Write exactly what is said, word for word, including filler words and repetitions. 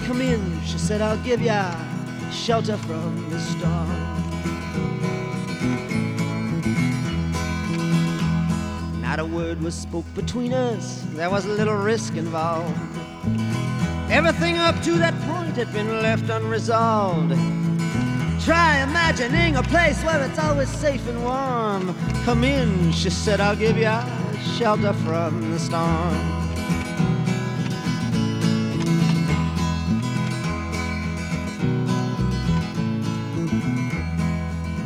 come in, she said, I'll give ya shelter from the storm. Not a word was spoke between us, there was a little risk involved. Everything up to that point had been left unresolved. Try imagining a place where it's always safe and warm. Come in, she said, I'll give you shelter from the storm.